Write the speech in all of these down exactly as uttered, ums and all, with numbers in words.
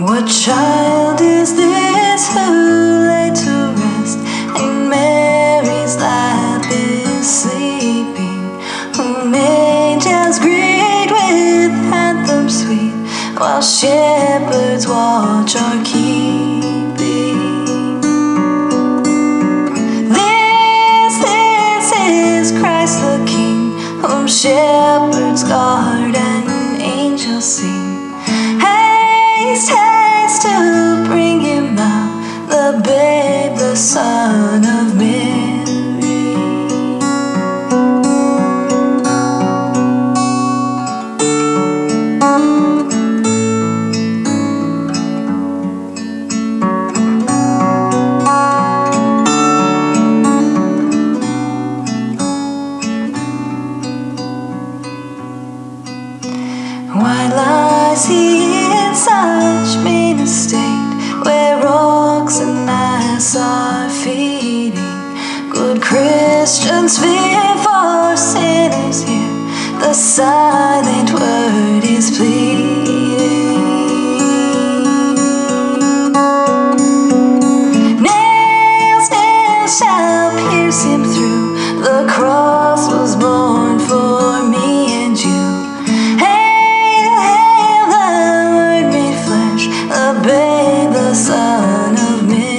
What child is this who lay to rest in Mary's lap is sleeping, whom angels greet with anthems sweet, while shepherds watch are keeping? This, this is Christ the King, whom shepherds guard and angels sing. Haste, haste to bring him now, the babe, the Son of Mary. Why lies he in such mean estate, where rocks and gnats are feeding? Good Christians fear for sinners here, the silent word is pleading. Nails, nails shall pierce him through, the cross was born for me and you. The babe, the Son of Mary.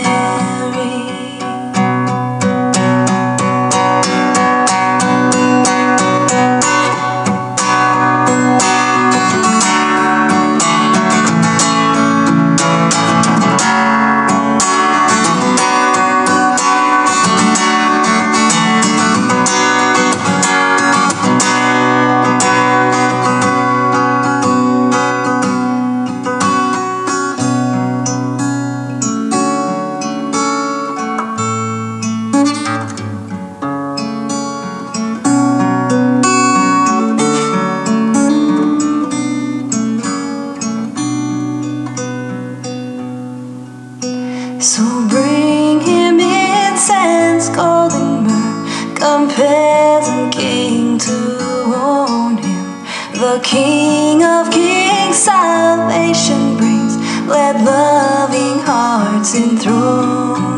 So bring him incense, gold and myrrh, come peasant king to own him. The King of kings salvation brings, let loving hearts enthrone.